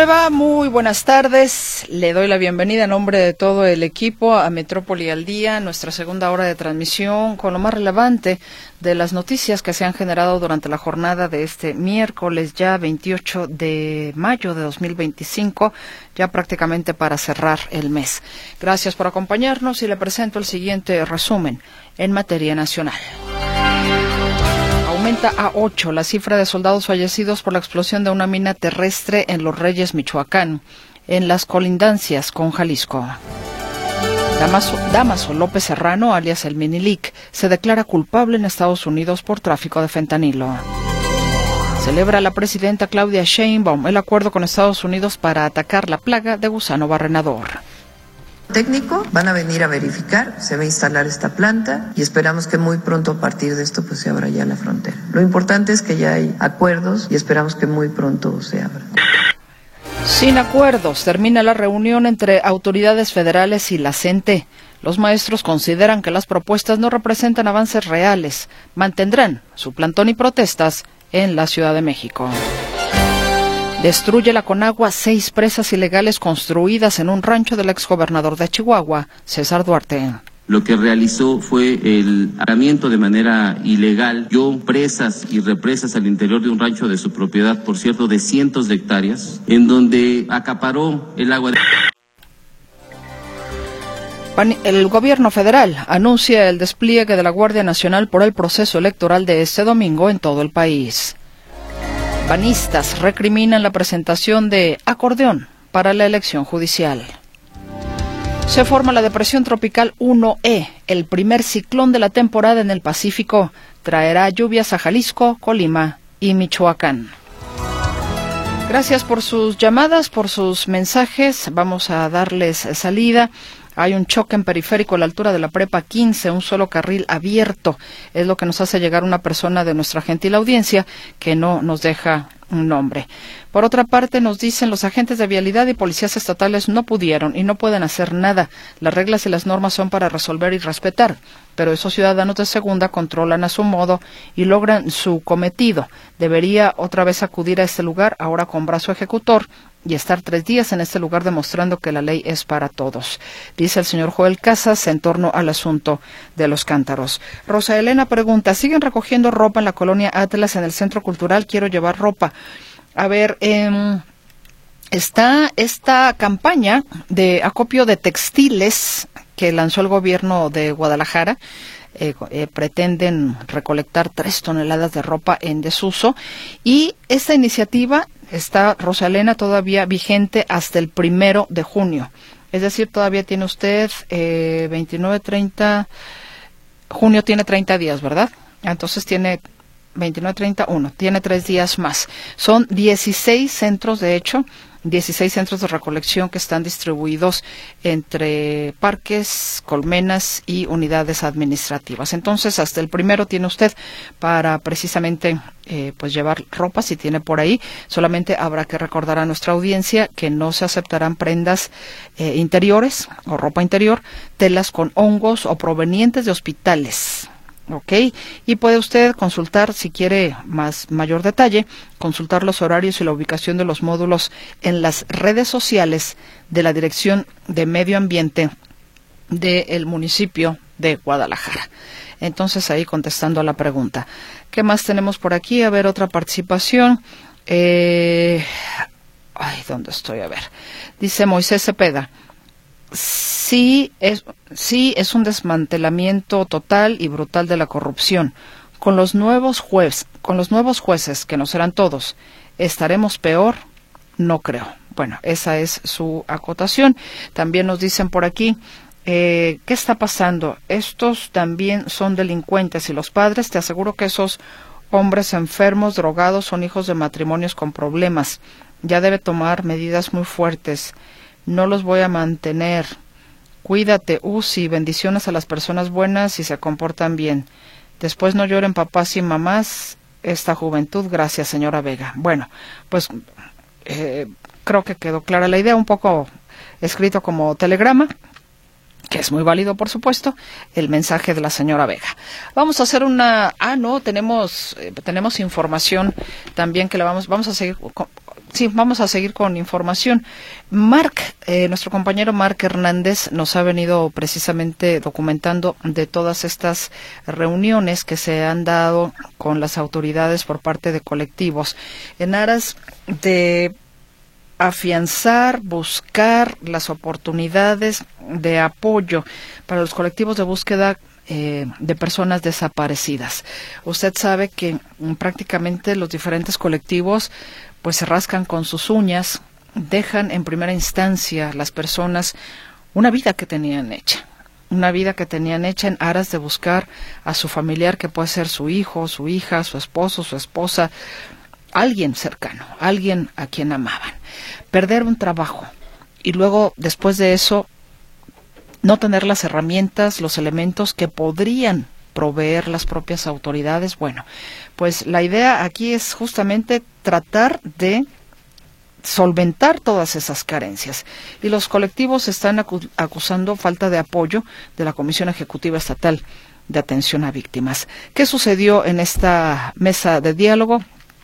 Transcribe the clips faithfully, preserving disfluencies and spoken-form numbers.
le va? Muy buenas tardes. Le doy la bienvenida en nombre de todo el equipo a Metrópoli al Día, nuestra segunda hora de transmisión con lo más relevante de las noticias que se han generado durante la jornada de este miércoles, ya veintiocho de mayo de dos mil veinticinco, ya prácticamente para cerrar el mes. Gracias por acompañarnos y le presento el siguiente resumen en materia nacional. Aumenta a ocho la cifra de soldados fallecidos por la explosión de una mina terrestre en Los Reyes, Michoacán, en las colindancias con Jalisco. Damaso, Damaso López Serrano, alias el Minilic, se declara culpable en Estados Unidos por tráfico de fentanilo. Celebra la presidenta Claudia Sheinbaum el acuerdo con Estados Unidos para atacar la plaga de gusano barrenador. Técnico, van a venir a verificar, se va a instalar esta planta y esperamos que muy pronto a partir de esto pues se abra ya la frontera. Lo importante es que ya hay acuerdos y esperamos que muy pronto se abra. Sin acuerdos, termina la reunión entre autoridades federales y la CENTE. Los maestros consideran que las propuestas no representan avances reales. Mantendrán su plantón y protestas en la Ciudad de México. Destruye la Conagua seis presas ilegales construidas en un rancho del exgobernador de Chihuahua, César Duarte. Lo que realizó fue el arrendamiento de manera ilegal, dio presas y represas al interior de un rancho de su propiedad, por cierto, de cientos de hectáreas, en donde acaparó el agua de... El gobierno federal anuncia el despliegue de la Guardia Nacional por el proceso electoral de este domingo en todo el país. Panistas recriminan la presentación de acordeón para la elección judicial. Se forma la depresión tropical uno E, el primer ciclón de la temporada en el Pacífico. Traerá lluvias a Jalisco, Colima y Michoacán. Gracias por sus llamadas, por sus mensajes. Vamos a darles salida. Hay un choque en periférico a la altura de la prepa quince, un solo carril abierto. Es lo que nos hace llegar una persona de nuestra gentil audiencia que no nos deja un nombre. Por otra parte, nos dicen los agentes de vialidad y policías estatales no pudieron y no pueden hacer nada. Las reglas y las normas son para resolver y respetar, pero esos ciudadanos de segunda controlan a su modo y logran su cometido. Debería otra vez acudir a este lugar, ahora con brazo ejecutor, y estar tres días en este lugar demostrando que la ley es para todos, dice el señor Joel Casas en torno al asunto de los cántaros. Rosa Elena pregunta, ¿siguen recogiendo ropa en la colonia Atlas en el Centro Cultural? Quiero llevar ropa. A ver, eh, está esta campaña de acopio de textiles que lanzó el gobierno de Guadalajara. Eh, eh, pretenden recolectar tres toneladas de ropa en desuso y esta iniciativa está, Rosa Elena, todavía vigente hasta el primero de junio. Es decir, todavía tiene usted eh, veintinueve, treinta, junio tiene treinta días, ¿verdad? Entonces tiene veintinueve, treinta, uno, tiene tres días más. Son dieciséis centros, de hecho, dieciséis centros de recolección que están distribuidos entre parques, colmenas y unidades administrativas. Entonces, hasta el primero tiene usted para precisamente eh, pues llevar ropa, si tiene por ahí. Solamente habrá que recordar a nuestra audiencia que no se aceptarán prendas eh, interiores o ropa interior, telas con hongos o provenientes de hospitales. Ok, y puede usted consultar, si quiere más mayor detalle, consultar los horarios y la ubicación de los módulos en las redes sociales de la Dirección de Medio Ambiente del municipio de Guadalajara. Entonces, ahí contestando a la pregunta. ¿Qué más tenemos por aquí? A ver, otra participación. Eh... Ay, ¿dónde estoy? A ver. Dice Moisés Cepeda. Sí es, sí es un desmantelamiento total y brutal de la corrupción. Con los nuevos jueces, con los nuevos jueces, que no serán todos, ¿estaremos peor? No creo. Bueno, esa es su acotación. También nos dicen por aquí, eh, ¿qué está pasando? Estos también son delincuentes y los padres, te aseguro que esos hombres enfermos, drogados, son hijos de matrimonios con problemas. Ya debe tomar medidas muy fuertes. No los voy a mantener. Cuídate, Uzi, bendiciones a las personas buenas y se comportan bien. Después no lloren papás y mamás, esta juventud, gracias señora Vega. Bueno, pues eh, creo que quedó clara la idea, un poco escrito como telegrama, que es muy válido, por supuesto, el mensaje de la señora Vega. Vamos a hacer una... Ah, no, tenemos eh, tenemos información también que la vamos vamos a seguir... Sí, vamos a seguir con información. Marc, eh, nuestro compañero Marc Hernández nos ha venido precisamente documentando de todas estas reuniones que se han dado con las autoridades por parte de colectivos en aras de afianzar, buscar las oportunidades de apoyo para los colectivos de búsqueda Eh, de personas desaparecidas. Usted sabe que mm, prácticamente los diferentes colectivos pues se rascan con sus uñas, dejan en primera instancia las personas una vida que tenían hecha, una vida que tenían hecha en aras de buscar a su familiar, que puede ser su hijo, su hija, su esposo, su esposa, alguien cercano, alguien a quien amaban. Perder un trabajo y luego después de eso no tener las herramientas, los elementos que podrían proveer las propias autoridades. Bueno, pues la idea aquí es justamente tratar de solventar todas esas carencias. Y los colectivos están acu- acusando falta de apoyo de la Comisión Ejecutiva Estatal de Atención a Víctimas. ¿Qué sucedió en esta mesa de diálogo,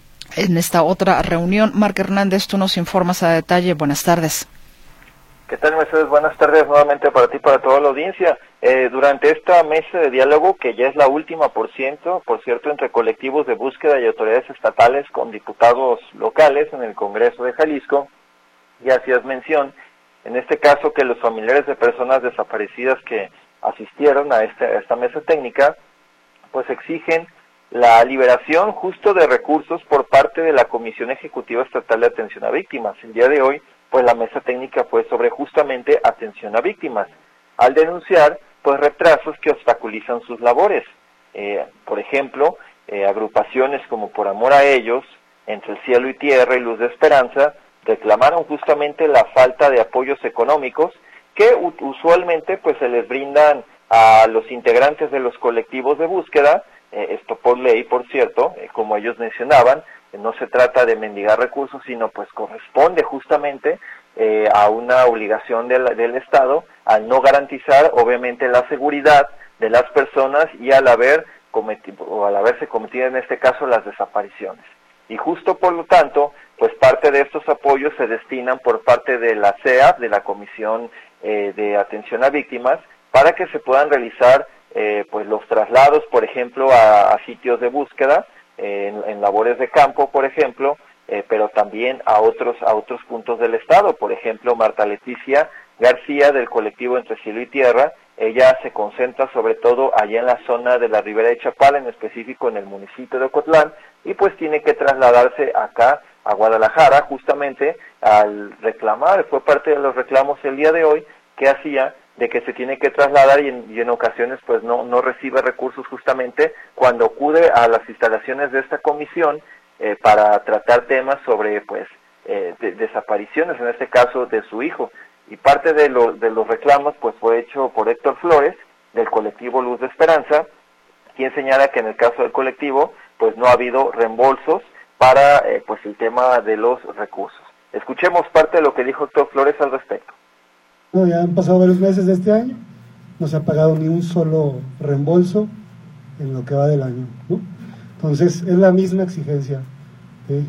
en esta otra reunión? Marc Hernández, tú nos informas a detalle. Buenas tardes. ¿Qué tal, Mercedes? Buenas tardes nuevamente para ti y para toda la audiencia. Eh, durante esta mesa de diálogo, que ya es la última, por cierto, por cierto, entre colectivos de búsqueda y autoridades estatales con diputados locales en el Congreso de Jalisco, ya hacías mención, en este caso, que los familiares de personas desaparecidas que asistieron a, este, a esta mesa técnica, pues exigen la liberación justo de recursos por parte de la Comisión Ejecutiva Estatal de Atención a Víctimas. El día de hoy, pues la mesa técnica fue sobre justamente atención a víctimas, al denunciar pues retrasos que obstaculizan sus labores. Eh, por ejemplo, eh, agrupaciones como Por Amor a Ellos, Entre el Cielo y Tierra y Luz de Esperanza, reclamaron justamente la falta de apoyos económicos que usualmente pues se les brindan a los integrantes de los colectivos de búsqueda, eh, esto por ley, por cierto, eh, como ellos mencionaban. No se trata de mendigar recursos, sino pues corresponde justamente eh, a una obligación del, del Estado al no garantizar obviamente la seguridad de las personas y al haber cometido, o al haberse cometido en este caso las desapariciones. Y justo por lo tanto, pues parte de estos apoyos se destinan por parte de la C E A P, de la Comisión eh, de Atención a Víctimas, para que se puedan realizar eh, pues los traslados, por ejemplo, a, a sitios de búsqueda, En, en labores de campo, por ejemplo, eh, pero también a otros a otros puntos del estado. Por ejemplo, Marta Leticia García, del colectivo Entre Cielo y Tierra, ella se concentra sobre todo allá en la zona de la Ribera de Chapala, en específico en el municipio de Ocotlán, y pues tiene que trasladarse acá a Guadalajara, justamente al reclamar, fue parte de los reclamos el día de hoy, que hacía de que se tiene que trasladar y en, y en ocasiones pues no, no recibe recursos justamente cuando acude a las instalaciones de esta comisión eh, para tratar temas sobre pues eh, de, desapariciones, en este caso de su hijo. Y parte de, lo, de los reclamos pues fue hecho por Héctor Flores, del colectivo Luz de Esperanza, quien señala que en el caso del colectivo pues no ha habido reembolsos para eh, pues el tema de los recursos. Escuchemos parte de lo que dijo Héctor Flores al respecto. No, ya han pasado varios meses de este año, no se ha pagado ni un solo reembolso en lo que va del año, ¿no? Entonces es la misma exigencia, ¿sí?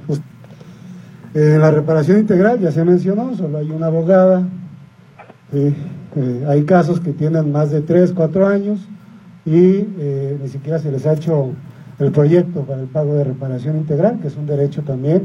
En la reparación integral ya se mencionó, solo hay una abogada, ¿sí? eh, hay casos que tienen más de tres, cuatro años y eh, ni siquiera se les ha hecho el proyecto para el pago de reparación integral, que es un derecho también.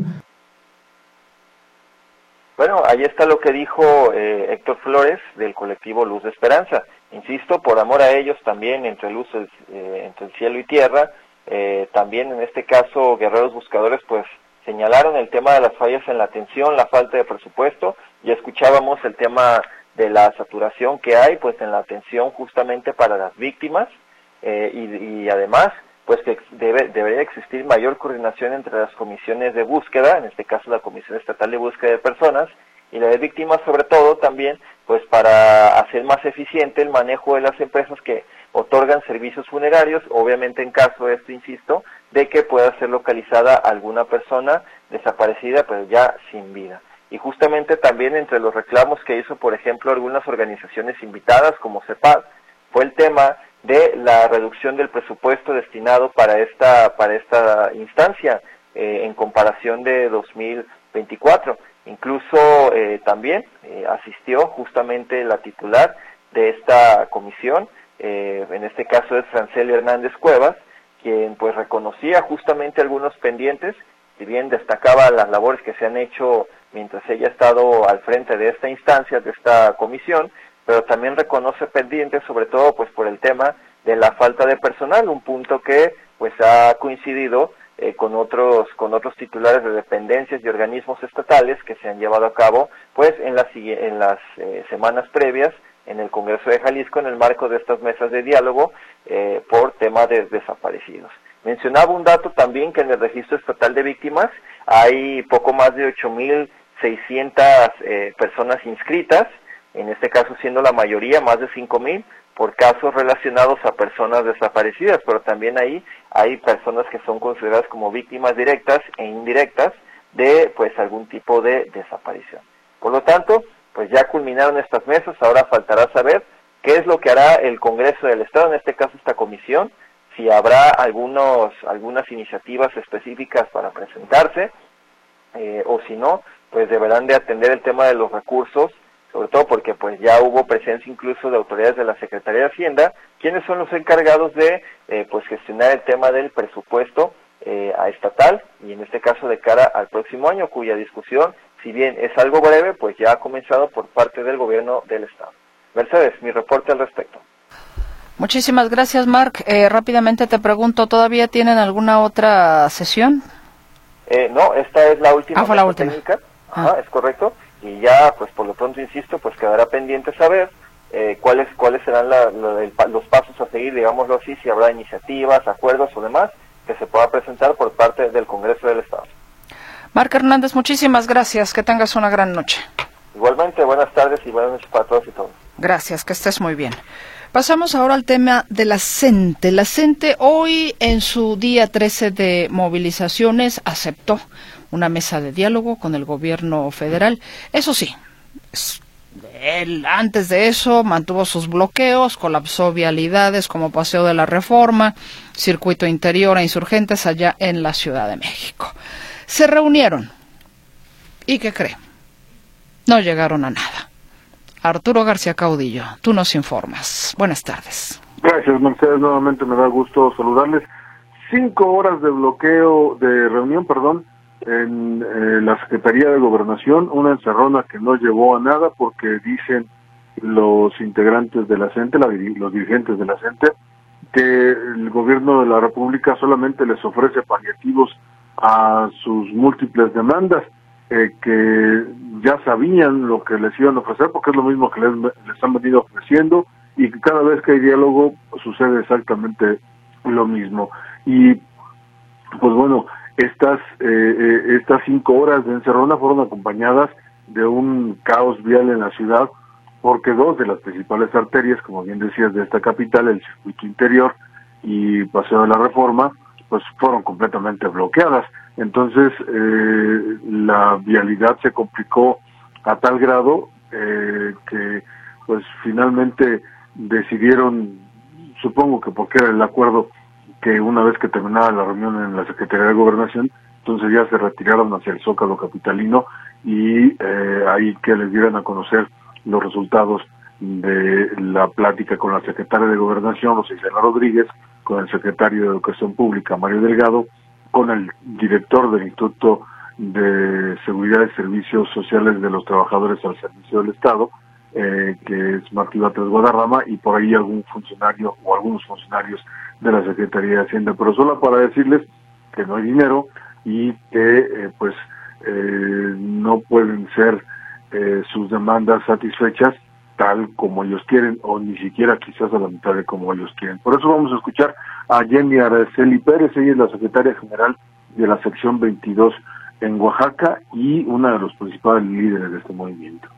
Bueno, ahí está lo que dijo eh, Héctor Flores del colectivo Luz de Esperanza. Insisto, por amor a ellos también, entre luces, eh, entre el cielo y tierra, eh, también en este caso Guerreros Buscadores pues señalaron el tema de las fallas en la atención, la falta de presupuesto. Ya escuchábamos el tema de la saturación que hay pues en la atención justamente para las víctimas eh, y, y además pues que debe, debería existir mayor coordinación entre las comisiones de búsqueda, en este caso la Comisión Estatal de Búsqueda de Personas, y la de víctimas sobre todo también, pues para hacer más eficiente el manejo de las empresas que otorgan servicios funerarios, obviamente en caso de esto, insisto, de que pueda ser localizada alguna persona desaparecida, pero ya sin vida. Y justamente también entre los reclamos que hizo, por ejemplo, algunas organizaciones invitadas como CEPAD, fue el tema de la reducción del presupuesto destinado para esta para esta instancia eh, en comparación de dos mil veinticuatro. Incluso eh, también eh, asistió justamente la titular de esta comisión, eh, en este caso es Franceli Hernández Cuevas, quien pues reconocía justamente algunos pendientes, si bien destacaba las labores que se han hecho mientras ella ha estado al frente de esta instancia, de esta comisión, pero también reconoce pendientes, sobre todo pues por el tema de la falta de personal, un punto que pues ha coincidido eh, con otros con otros titulares de dependencias y organismos estatales que se han llevado a cabo pues en las en las eh, semanas previas en el Congreso de Jalisco en el marco de estas mesas de diálogo eh, por tema de desaparecidos. Mencionaba un dato también que en el registro estatal de víctimas hay poco más de ocho mil seiscientas eh, personas inscritas, en este caso siendo la mayoría, más de cinco mil, por casos relacionados a personas desaparecidas, pero también ahí hay personas que son consideradas como víctimas directas e indirectas de pues algún tipo de desaparición. Por lo tanto, pues ya culminaron estas mesas, ahora faltará saber qué es lo que hará el Congreso del Estado, en este caso esta comisión, si habrá algunos algunas iniciativas específicas para presentarse, eh, o si no, pues deberán de atender el tema de los recursos, sobre todo porque pues ya hubo presencia incluso de autoridades de la Secretaría de Hacienda, quienes son los encargados de eh, pues gestionar el tema del presupuesto eh, a estatal, y en este caso de cara al próximo año, cuya discusión, si bien es algo breve, pues ya ha comenzado por parte del gobierno del Estado. Mercedes, mi reporte al respecto. Muchísimas gracias, Marc. Eh, rápidamente te pregunto, ¿todavía tienen alguna otra sesión? Eh, no, esta es la última. Ah, fue la última. Técnica. Ajá, ah. Es correcto. Y ya, pues por lo pronto, insisto, pues quedará pendiente saber eh, cuáles cuáles serán la, la, el, los pasos a seguir, digámoslo así, si habrá iniciativas, acuerdos o demás que se pueda presentar por parte del Congreso del Estado. Marc Hernández, muchísimas gracias. Que tengas una gran noche. Igualmente, buenas tardes y buenas noches para todos y todos. Gracias, que estés muy bien. Pasamos ahora al tema de la CENTE. La CENTE hoy, en su día trece de movilizaciones, aceptó una mesa de diálogo con el gobierno federal. Eso sí, él antes de eso mantuvo sus bloqueos, colapsó vialidades como Paseo de la Reforma, Circuito Interior e Insurgentes allá en la Ciudad de México. Se reunieron. ¿Y qué cree? No llegaron a nada. Arturo García Caudillo, tú nos informas. Buenas tardes. Gracias, Mercedes. Nuevamente me da gusto saludarles. Cinco horas de bloqueo, de reunión, perdón, en eh, la Secretaría de Gobernación, una encerrona que no llevó a nada porque dicen los integrantes de la CENTE, la, los dirigentes de la CENTE, que el gobierno de la República solamente les ofrece paliativos a sus múltiples demandas, eh, que ya sabían lo que les iban a ofrecer, porque es lo mismo que les, les han venido ofreciendo, y que cada vez que hay diálogo sucede exactamente lo mismo. Y pues bueno, estas eh, estas cinco horas de encerrona fueron acompañadas de un caos vial en la ciudad, porque dos de las principales arterias, como bien decías, de esta capital, el Circuito Interior y Paseo de la Reforma, pues fueron completamente bloqueadas. Entonces eh, la vialidad se complicó a tal grado eh, que pues finalmente decidieron, supongo que porque era el acuerdo, que una vez que terminara la reunión en la Secretaría de Gobernación, entonces ya se retiraron hacia el Zócalo capitalino y eh, ahí que les dieran a conocer los resultados de la plática con la Secretaria de Gobernación, Rosa Isela Rodríguez, con el Secretario de Educación Pública, Mario Delgado, con el director del Instituto de Seguridad y Servicios Sociales de los Trabajadores al Servicio del Estado, eh, que es Martí Batres Guadarrama, y por ahí algún funcionario o algunos funcionarios de la Secretaría de Hacienda, pero solo para decirles que no hay dinero y que eh, pues eh, no pueden ser eh, sus demandas satisfechas tal como ellos quieren, o ni siquiera quizás a la mitad de como ellos quieren. Por eso vamos a escuchar a Jenny Araceli Pérez. Ella es la secretaria general de la sección veintidós en Oaxaca y una de los principales líderes de este movimiento.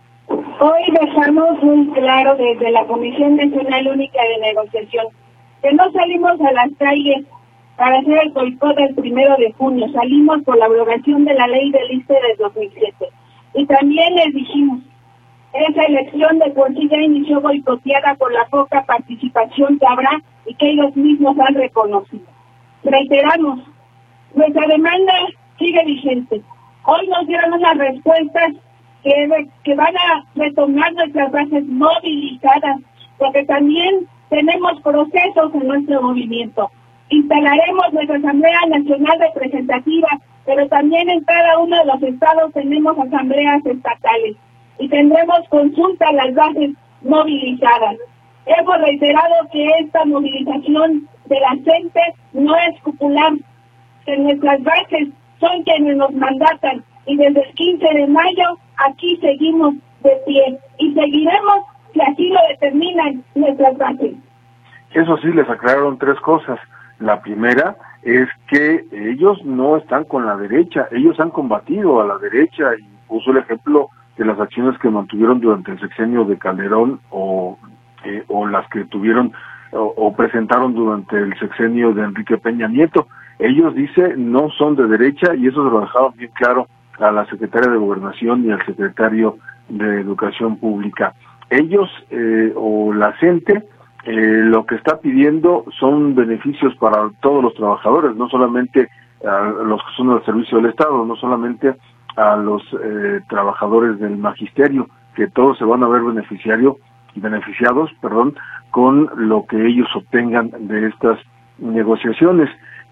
Hoy dejamos muy claro desde la Comisión Nacional Única de Negociación que no salimos a las calles para hacer el boicot del primero de junio, salimos por la abrogación de la ley del I S S S E de dos mil siete. Y también les dijimos, esa elección de por sí ya inició boicoteada por la poca participación que habrá y que ellos mismos han reconocido. Reiteramos, nuestra demanda sigue vigente. Hoy nos dieron unas respuestas que, que van a retomar nuestras bases movilizadas, porque también tenemos procesos en nuestro movimiento. Instalaremos nuestra Asamblea Nacional Representativa, pero también en cada uno de los estados tenemos asambleas estatales y tendremos consulta a las bases movilizadas. Hemos reiterado que esta movilización de la gente no es popular, que nuestras bases son quienes nos mandatan y desde el quince de mayo aquí seguimos de pie y seguiremos si así lo determinan nuestras bases. Eso sí, les aclararon tres cosas. La primera es que ellos no están con la derecha, ellos han combatido a la derecha y puso el ejemplo de las acciones que mantuvieron durante el sexenio de Calderón o, eh, o las que tuvieron o, o presentaron durante el sexenio de Enrique Peña Nieto. Ellos, dice, no son de derecha y eso se lo dejaron bien claro a la secretaria de Gobernación y al secretario de Educación Pública. Ellos eh, o la gente eh, lo que está pidiendo son beneficios para todos los trabajadores, no solamente a los que son del servicio del Estado, no solamente a los eh, trabajadores del magisterio, que todos se van a ver beneficiario, beneficiados, perdón, con lo que ellos obtengan de estas negociaciones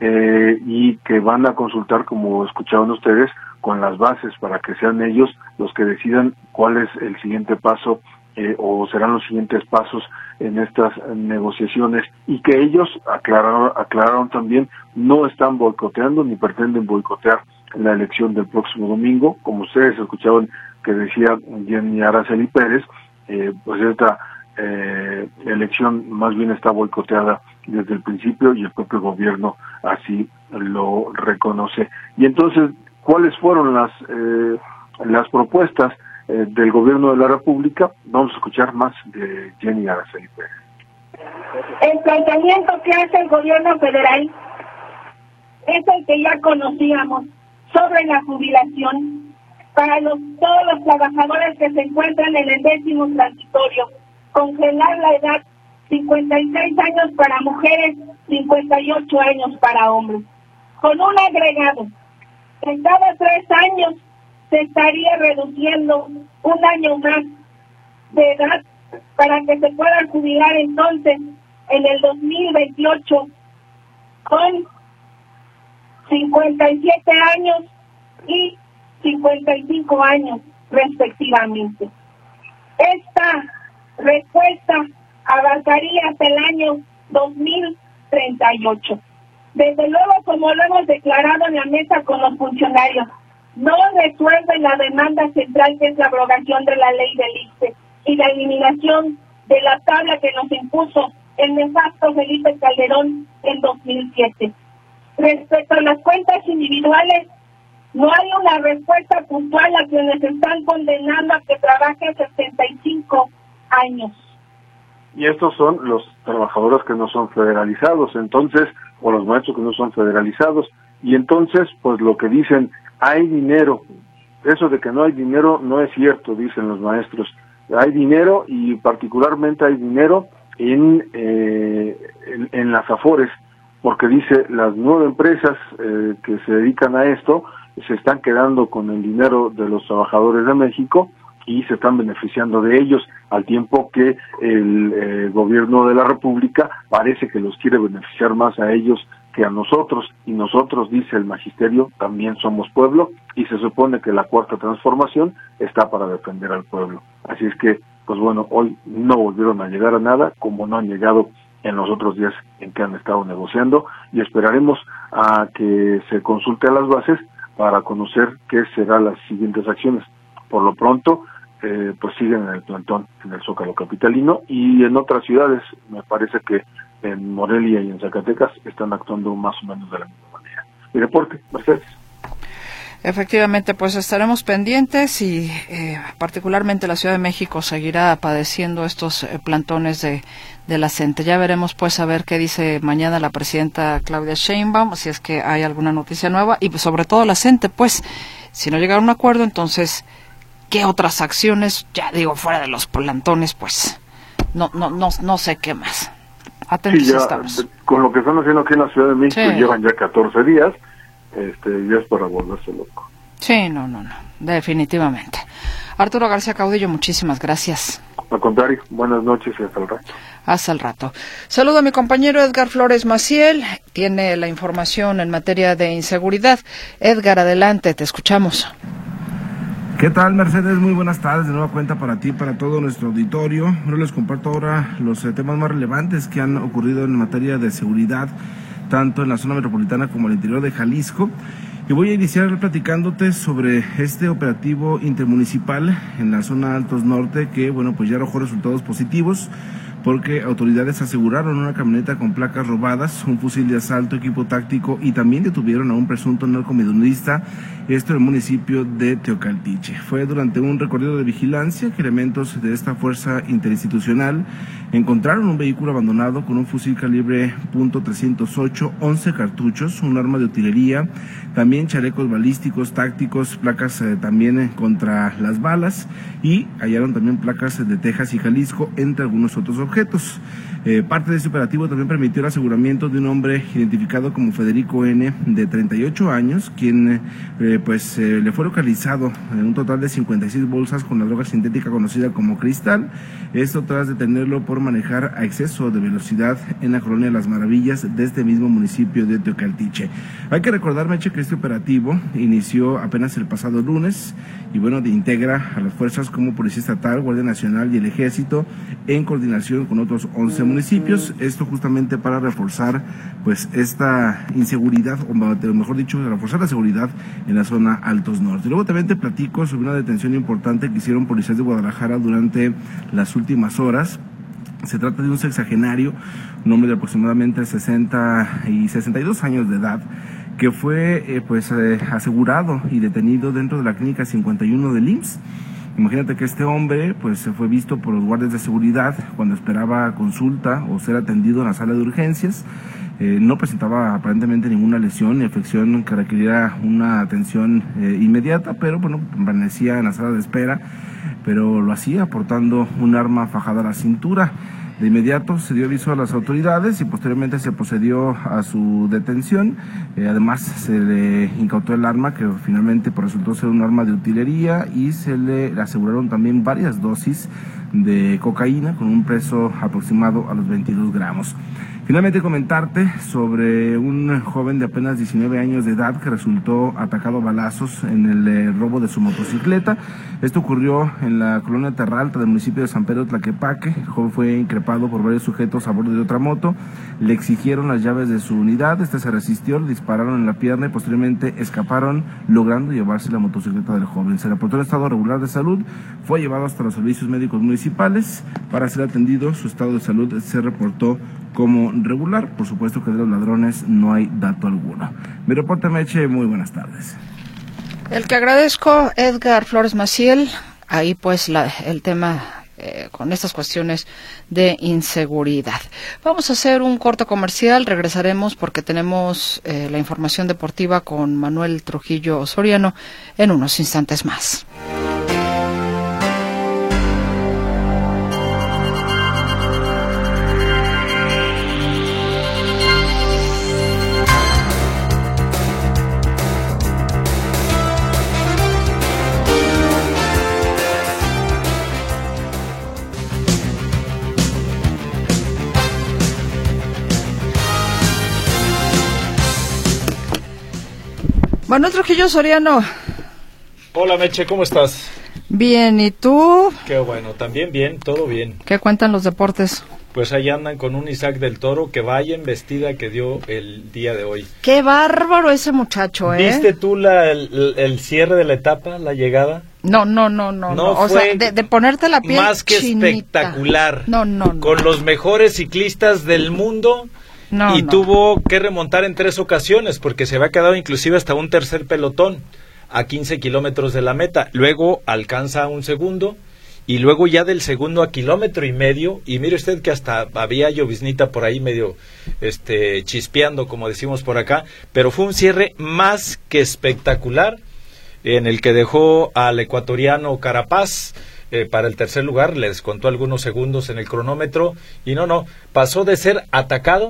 eh, y que van a consultar, como escuchaban ustedes, con las bases para que sean ellos los que decidan cuál es el siguiente paso eh, o serán los siguientes pasos en estas negociaciones y que ellos aclararon, aclararon también no están boicoteando ni pretenden boicotear la elección del próximo domingo, como ustedes escuchaban que decía Jenny Araceli Pérez, eh, pues esta eh, elección más bien está boicoteada desde el principio y el propio gobierno así lo reconoce. Y entonces, ¿cuáles fueron las eh, las propuestas eh, del gobierno de la República? Vamos a escuchar más de Jenny Araceli Pérez. El planteamiento que hace el gobierno federal es el que ya conocíamos sobre la jubilación para los, todos los trabajadores que se encuentran en el décimo transitorio, congelar la edad cincuenta y seis años para mujeres, cincuenta y ocho años para hombres, con un agregado. En cada tres años se estaría reduciendo un año más de edad para que se puedan jubilar entonces en el dos mil veintiocho con cincuenta y siete años y cincuenta y cinco años respectivamente. Esta respuesta avanzaría hasta el año dos mil treinta y ocho. Desde luego, como lo hemos declarado en la mesa con los funcionarios, no resuelve la demanda central que es la abrogación de la ley del I S S S S E y la eliminación de la tabla que nos impuso el nefasto Felipe Calderón en dos mil siete. Respecto a las cuentas individuales, no hay una respuesta puntual a quienes están condenando a que trabajen sesenta y cinco años. Y estos son los trabajadores que no son federalizados, entonces, o los maestros que no son federalizados, y entonces, pues lo que dicen, hay dinero. Eso de que no hay dinero no es cierto, dicen los maestros. Hay dinero y particularmente hay dinero en, eh, en, en las Afores, porque dice, las nueve empresas eh, que se dedican a esto se están quedando con el dinero de los trabajadores de México y se están beneficiando de ellos, al tiempo que el eh, gobierno de la República parece que los quiere beneficiar más a ellos que a nosotros, y nosotros, dice el magisterio, también somos pueblo, y se supone que la cuarta transformación está para defender al pueblo. Así es que, pues bueno, hoy no volvieron a llegar a nada, como no han llegado en los otros días en que han estado negociando, y esperaremos a que se consulte a las bases para conocer qué serán las siguientes acciones. Por lo pronto, eh, pues siguen en el plantón en el Zócalo capitalino y en otras ciudades, me parece que en Morelia y en Zacatecas están actuando más o menos de la misma manera. Mi reporte, Mercedes. Efectivamente, pues estaremos pendientes y eh, particularmente la Ciudad de México seguirá padeciendo estos eh, plantones de, de la CENTE. Ya veremos pues a ver qué dice mañana la presidenta Claudia Sheinbaum, si es que hay alguna noticia nueva, y sobre todo la CENTE, pues si no llega a un acuerdo, entonces qué otras acciones, ya digo, fuera de los plantones, pues no no no no sé qué más. Atentos sí, ya, estamos. Con lo que están haciendo aquí en la Ciudad de México, sí. Llevan ya catorce días, este, ya es para volverse loco. Sí, no, no, no, definitivamente. Arturo García Caudillo, muchísimas gracias. Al contrario, buenas noches y hasta el rato. Hasta el rato. Saludo a mi compañero Edgar Flores Maciel, tiene la información en materia de inseguridad. Edgar, adelante, te escuchamos. ¿Qué tal, Mercedes? Muy buenas tardes, de nueva cuenta para ti, para todo nuestro auditorio. Bueno, les comparto ahora los eh, temas más relevantes que han ocurrido en materia de seguridad, tanto en la zona metropolitana como en el interior de Jalisco. Y voy a iniciar platicándote sobre este operativo intermunicipal en la zona Altos Norte que, bueno, pues ya arrojó resultados positivos, porque autoridades aseguraron una camioneta con placas robadas, un fusil de asalto, equipo táctico y también detuvieron a un presunto narcomenudista, esto en el municipio de Teocaltiche. Fue durante un recorrido de vigilancia que elementos de esta fuerza interinstitucional encontraron un vehículo abandonado con un fusil calibre punto trescientos ocho, once cartuchos, un arma de utilería, también chalecos balísticos, tácticos, placas eh, también eh, contra las balas, y hallaron también placas de Texas y Jalisco, entre algunos otros objetos. Eh, parte de este operativo también permitió el aseguramiento de un hombre identificado como Federico N., de treinta y ocho años, quien eh, pues eh, le fue localizado en un total de cincuenta y seis bolsas con la droga sintética conocida como cristal, esto tras detenerlo por manejar a exceso de velocidad en la colonia Las Maravillas de este mismo municipio de Teocaltiche. Hay que recordar, Meche, que este operativo inició apenas el pasado lunes y bueno, de integra a las fuerzas como Policía Estatal, Guardia Nacional y el Ejército en coordinación con otros once municipios, esto justamente para reforzar pues esta inseguridad, o mejor dicho, reforzar la seguridad en la zona Altos Norte. Luego también te platico sobre una detención importante que hicieron policías de Guadalajara durante las últimas horas. Se trata de un sexagenario, un hombre de aproximadamente sesenta y sesenta y dos años de edad, que fue eh, pues eh, asegurado y detenido dentro de la clínica cincuenta y uno del I M S S. Imagínate que este hombre pues se fue visto por los guardias de seguridad cuando esperaba consulta o ser atendido en la sala de urgencias. Eh, no presentaba aparentemente ninguna lesión ni afección que requiriera una atención eh, inmediata, pero bueno, permanecía en la sala de espera, pero lo hacía portando un arma fajada a la cintura. De inmediato se dio aviso a las autoridades y posteriormente se procedió a su detención. Eh, además se le incautó el arma, que finalmente pues, resultó ser un arma de utilería, y se le aseguraron también varias dosis de cocaína con un peso aproximado a los veintidós gramos. Finalmente comentarte sobre un joven de apenas diecinueve años de edad que resultó atacado a balazos en el eh, robo de su motocicleta. Esto ocurrió en la colonia Terralta del municipio de San Pedro Tlaquepaque. El joven fue increpado por varios sujetos a bordo de otra moto, le exigieron las llaves de su unidad, este se resistió, le dispararon en la pierna y posteriormente escaparon, logrando llevarse la motocicleta del joven. Se reportó en estado regular de salud, fue llevado hasta los servicios médicos municipales para ser atendido. Su estado de salud se reportó como regular. Por supuesto que de los ladrones no hay dato alguno. Mi reporte, Meche, muy buenas tardes. El que agradezco, Edgar Flores Maciel, ahí pues la, el tema eh, con estas cuestiones de inseguridad. Vamos a hacer un corto comercial, regresaremos porque tenemos eh, la información deportiva con Manuel Trujillo Soriano en unos instantes más. Manuel Trujillo Soriano. Hola, Meche, ¿cómo estás? Bien, ¿y tú? Qué bueno, también bien, todo bien. ¿Qué cuentan los deportes? Pues ahí andan con un Isaac del Toro que vaya embestida que dio el día de hoy. Qué bárbaro ese muchacho, ¿eh? ¿Viste tú la, el, el cierre de la etapa, la llegada? No, no, no, no, no. no o sea, de, de ponerte la piel más que chinita. Espectacular. No, no, no. Con los mejores ciclistas del mundo. No, y no. tuvo que remontar en tres ocasiones porque se había quedado inclusive hasta un tercer pelotón a quince kilómetros de la meta. Luego alcanza un segundo y luego ya del segundo a kilómetro y medio, y mire usted que hasta había lloviznita por ahí medio este chispeando, como decimos por acá, pero fue un cierre más que espectacular en el que dejó al ecuatoriano Carapaz Eh, para el tercer lugar, le descontó algunos segundos en el cronómetro y no, no, pasó de ser atacado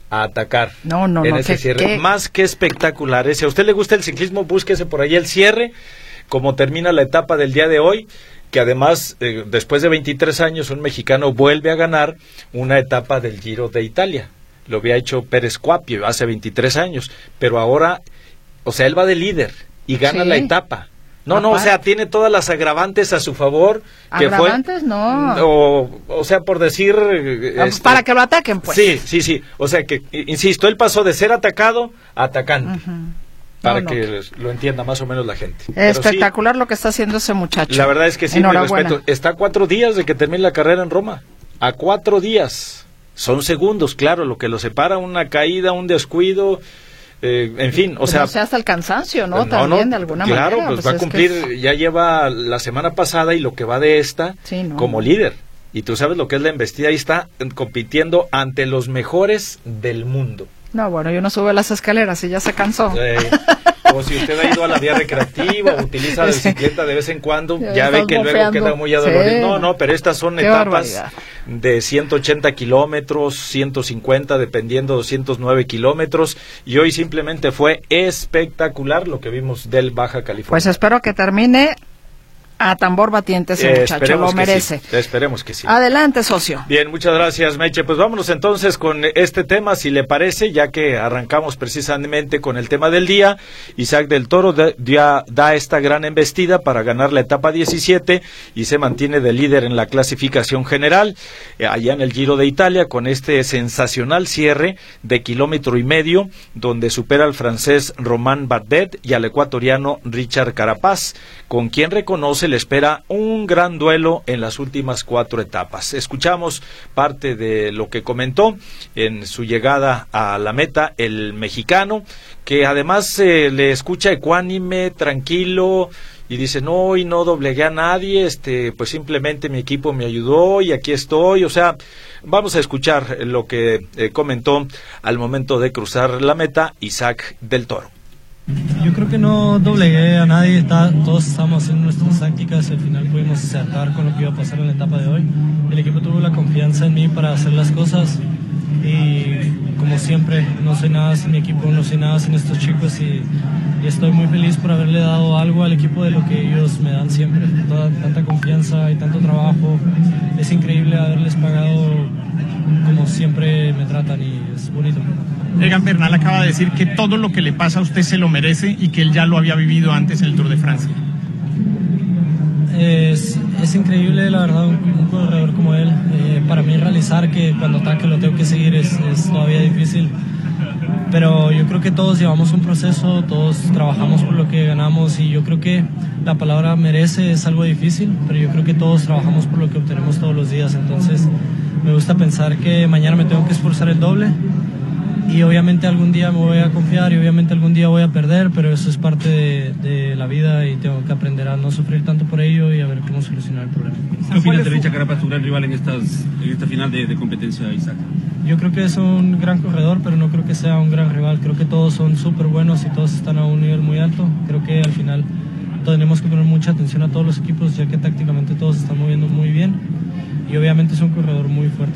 a atacar no, no, en no, ese ¿qué, cierre. qué? Más que espectacular. Si a usted le gusta el ciclismo, búsquese por ahí el cierre, como termina la etapa del día de hoy, que además, eh, después de veintitrés años, un mexicano vuelve a ganar una etapa del Giro de Italia. Lo había hecho Pérez Cuapio hace veintitrés años, pero ahora, o sea, él va de líder y gana sí. la etapa. No, Aparte. no, o sea, tiene todas las agravantes a su favor. Que ¿Agravantes? Fue, no. O, o sea, por decir... Este, para que lo ataquen, pues. Sí, sí, sí. O sea, que, insisto, él pasó de ser atacado a atacante. Uh-huh. Para no, no. que lo entienda más o menos la gente. Espectacular sí, lo que está haciendo ese muchacho. La verdad es que sí, mi respeto. Está a cuatro días de que termine la carrera en Roma. A cuatro días. Son segundos, claro, lo que lo separa, una caída, un descuido... Eh, en fin, o pues sea... No sea hasta el cansancio, ¿no? no También, no, de alguna claro, manera. Claro, pues, pues va a cumplir, es... ya lleva la semana pasada y lo que va de esta sí, no. como líder. Y tú sabes lo que es la embestida, ahí está compitiendo ante los mejores del mundo. No, bueno, yo no sube las escaleras y ya se cansó. Eh, o si usted ha ido a la vía recreativa o utiliza la bicicleta de vez en cuando, ya, ya ve que mofeando. Luego queda muy adolorido. Sí. No, no, pero estas son Qué etapas barbaridad. De ciento ochenta kilómetros, ciento cincuenta, dependiendo, doscientos nueve kilómetros. Y hoy simplemente fue espectacular lo que vimos del Baja California. Pues espero que termine a tambor batiente ese eh, muchacho, lo merece. Sí. Esperemos que sí. Adelante, socio. Bien, muchas gracias, Meche. Pues vámonos entonces con este tema, si le parece, ya que arrancamos precisamente con el tema del día. Isaac del Toro da, da, da esta gran embestida para ganar la etapa diecisiete y se mantiene de líder en la clasificación general, eh, allá en el Giro de Italia, con este sensacional cierre de kilómetro y medio, donde supera al francés Romain Bardet y al ecuatoriano Richard Carapaz, con quien reconoce le espera un gran duelo en las últimas cuatro etapas. Escuchamos parte de lo que comentó en su llegada a la meta el mexicano, que además eh, le escucha ecuánime, tranquilo, y dice, no, y no doblegué a nadie, este, pues simplemente mi equipo me ayudó y aquí estoy. O sea, vamos a escuchar lo que eh, comentó al momento de cruzar la meta Isaac del Toro. Yo creo que no doblegué a nadie, está, todos estábamos haciendo nuestras tácticas y al final pudimos acertar con lo que iba a pasar en la etapa de hoy. El equipo tuvo la confianza en mí para hacer las cosas y como siempre, no soy nada sin mi equipo, no soy nada sin estos chicos y, y estoy muy feliz por haberle dado algo al equipo de lo que ellos me dan siempre. Toda, tanta confianza y tanto trabajo, es increíble haberles pagado como siempre me tratan y es bonito. Egan Bernal acaba de decir que todo lo que le pasa a usted se lo merece y que él ya lo había vivido antes en el Tour de Francia. Es, es increíble, la verdad, un, un corredor como él. Eh, para mí realizar que cuando ataque lo tengo que seguir es, es todavía difícil. Pero yo creo que todos llevamos un proceso, todos trabajamos por lo que ganamos y yo creo que la palabra merece es algo difícil, pero yo creo que todos trabajamos por lo que obtenemos todos los días. Entonces me gusta pensar que mañana me tengo que esforzar el doble. Y obviamente algún día me voy a confiar y obviamente algún día voy a perder, pero eso es parte de, de la vida y tengo que aprender a no sufrir tanto por ello y a ver cómo solucionar el problema. ¿Qué opinas de Richard Carapaz, tu gran rival en, estas, en esta final de, de competencia, Isaac? Yo creo que es un gran corredor, pero no creo que sea un gran rival. Creo que todos son súper buenos y todos están a un nivel muy alto. Creo que al final tenemos que poner mucha atención a todos los equipos, ya que tácticamente todos se están moviendo muy bien y obviamente es un corredor muy fuerte.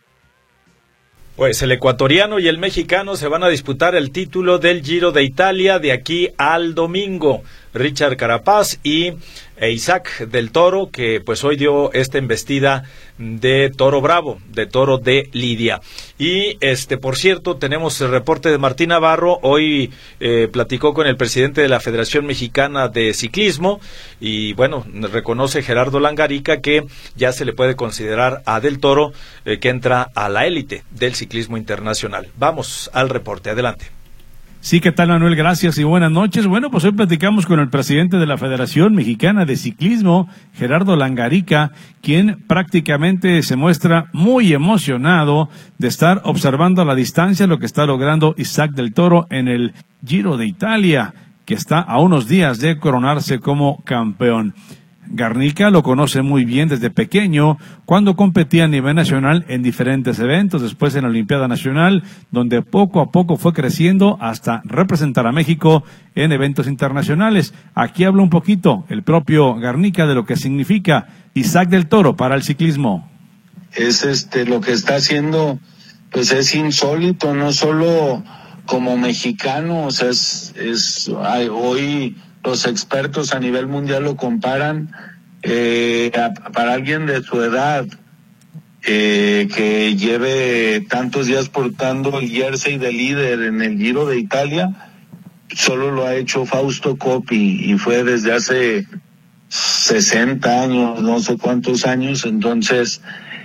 Pues el ecuatoriano y el mexicano se van a disputar el título del Giro de Italia de aquí al domingo. Richard Carapaz y Isaac del Toro, que pues hoy dio esta embestida de Toro Bravo, de Toro de Lidia. Y este, por cierto, tenemos el reporte de Martín Navarro. Hoy eh, platicó con el presidente de la Federación Mexicana de Ciclismo y bueno, reconoce Gerardo Langarica que ya se le puede considerar a Del Toro eh, que entra a la élite del ciclismo internacional. Vamos al reporte, adelante. Sí, ¿qué tal, Manuel? Gracias y buenas noches. Bueno, pues hoy platicamos con el presidente de la Federación Mexicana de Ciclismo, Gerardo Langarica, quien prácticamente se muestra muy emocionado de estar observando a la distancia lo que está logrando Isaac del Toro en el Giro de Italia, que está a unos días de coronarse como campeón. Garnica lo conoce muy bien desde pequeño, cuando competía a nivel nacional en diferentes eventos, después en la Olimpiada Nacional, donde poco a poco fue creciendo hasta representar a México en eventos internacionales. Aquí habla un poquito el propio Garnica de lo que significa Isaac del Toro para el ciclismo. Es este lo que está haciendo pues es insólito, no solo como mexicano, o sea, es, es hay, hoy los expertos a nivel mundial lo comparan, eh, a, para alguien de su edad, eh, que lleve tantos días portando el jersey de líder en el Giro de Italia, solo lo ha hecho Fausto Coppi, y fue desde hace sesenta años, no sé cuántos años. Entonces,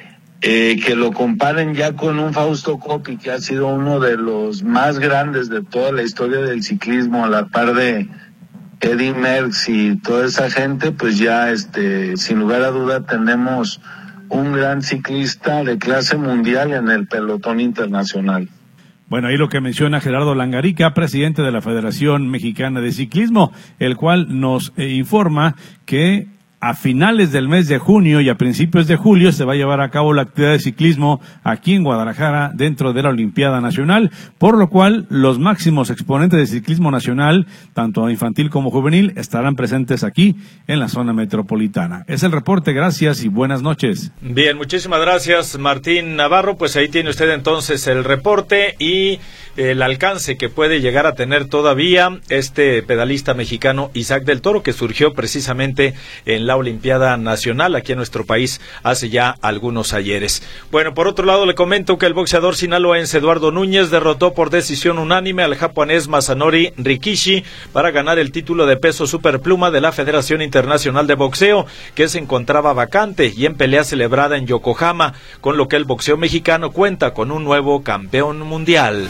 eh, que lo comparen ya con un Fausto Coppi, que ha sido uno de los más grandes de toda la historia del ciclismo, a la par de Eddy Merckx y toda esa gente, pues ya, este, sin lugar a duda, tenemos un gran ciclista de clase mundial en el pelotón internacional. Bueno, ahí lo que menciona Gerardo Langarica, presidente de la Federación Mexicana de Ciclismo, el cual nos eh, informa que a finales del mes de junio y a principios de julio se va a llevar a cabo la actividad de ciclismo aquí en Guadalajara dentro de la Olimpiada Nacional, por lo cual los máximos exponentes de ciclismo nacional, tanto infantil como juvenil, estarán presentes aquí en la zona metropolitana. Es el reporte, gracias y buenas noches. Bien, muchísimas gracias, Martín Navarro. Pues ahí tiene usted entonces el reporte y el alcance que puede llegar a tener todavía este pedalista mexicano Isaac del Toro, que surgió precisamente en la Olimpiada Nacional aquí en nuestro país hace ya algunos ayeres. Bueno, por otro lado le comento que el boxeador sinaloense Eduardo Núñez derrotó por decisión unánime al japonés Masanori Rikishi para ganar el título de peso superpluma de la Federación Internacional de Boxeo, que se encontraba vacante y en pelea celebrada en Yokohama, con lo que el boxeo mexicano cuenta con un nuevo campeón mundial.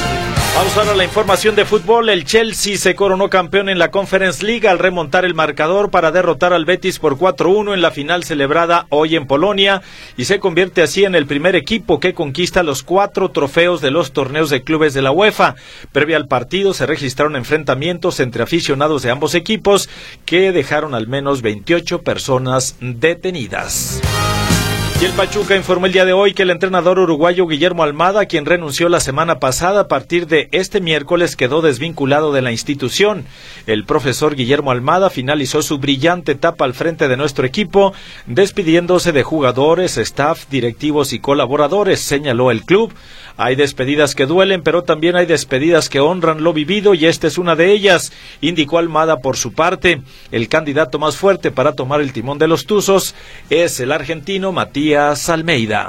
Vamos ahora a la información de fútbol. El Chelsea se coronó campeón en la Conference League al remontar el marcador para derrotar al Betis por cuatro uno en la final celebrada hoy en Polonia, y se convierte así en el primer equipo que conquista los cuatro trofeos de los torneos de clubes de la UEFA. Previo al partido se registraron enfrentamientos entre aficionados de ambos equipos que dejaron al menos veintiocho personas detenidas. Y el Pachuca informó el día de hoy que el entrenador uruguayo Guillermo Almada, quien renunció la semana pasada, a partir de este miércoles quedó desvinculado de la institución. El profesor Guillermo Almada finalizó su brillante etapa al frente de nuestro equipo, despidiéndose de jugadores, staff, directivos y colaboradores, señaló el club. Hay despedidas que duelen, pero también hay despedidas que honran lo vivido, y esta es una de ellas, indicó Almada por su parte. El candidato más fuerte para tomar el timón de los Tuzos es el argentino Matías Almeida.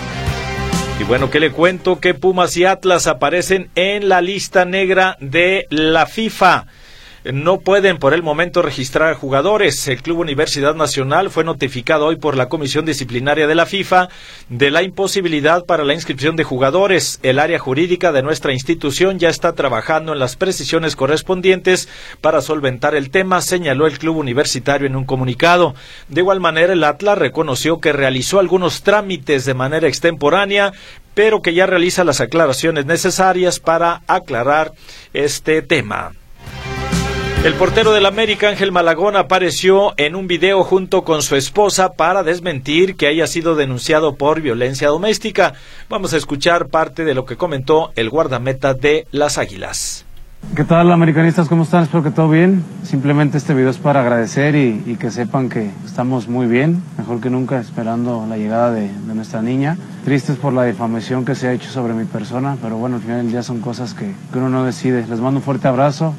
Y bueno, ¿qué le cuento? Que Pumas y Atlas aparecen en la lista negra de la FIFA. No pueden por el momento registrar jugadores. El Club Universidad Nacional fue notificado hoy por la Comisión Disciplinaria de la FIFA de la imposibilidad para la inscripción de jugadores. El área jurídica de nuestra institución ya está trabajando en las precisiones correspondientes para solventar el tema, señaló el club universitario en un comunicado. De igual manera, el Atlas reconoció que realizó algunos trámites de manera extemporánea, pero que ya realiza las aclaraciones necesarias para aclarar este tema. El portero del América, Ángel Malagón, apareció en un video junto con su esposa para desmentir que haya sido denunciado por violencia doméstica. Vamos a escuchar parte de lo que comentó el guardameta de las Águilas. ¿Qué tal, americanistas? ¿Cómo están? Espero que todo bien. Simplemente este video es para agradecer y, y que sepan que estamos muy bien, mejor que nunca, esperando la llegada de, de nuestra niña. Tristes por la difamación que se ha hecho sobre mi persona, pero bueno, al final del día son cosas que, que uno no decide. Les mando un fuerte abrazo.